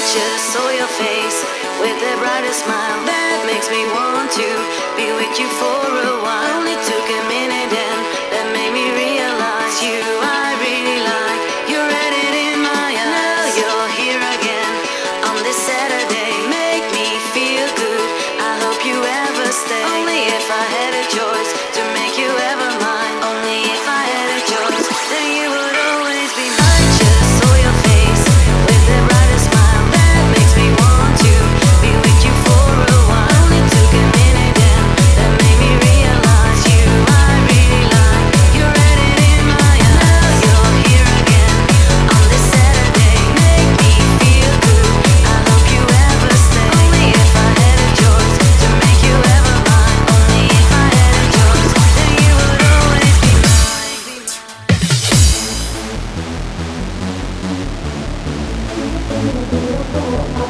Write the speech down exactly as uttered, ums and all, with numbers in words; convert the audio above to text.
just saw your face with the brightest smile that makes me want to be with you for a while. Only took a minute and that made me realize you I really like. You're read it in my eyes. Now you're here again on this Saturday. Make me feel good. I hope you ever stay. Only if I had a choice to make you ever mine. Only if I had a choice, then you would always be mine. I just saw your face with the brightest smile that makes me want to be with you for a while. Only took a minute and that made me realize you I really like. You read it in my eyes. Now you're here again on this Saturday. Make me feel good. I hope you ever stay. Only if I had a choice to make you ever mine. Only if I had a choice, then you would always be mine. Thank you.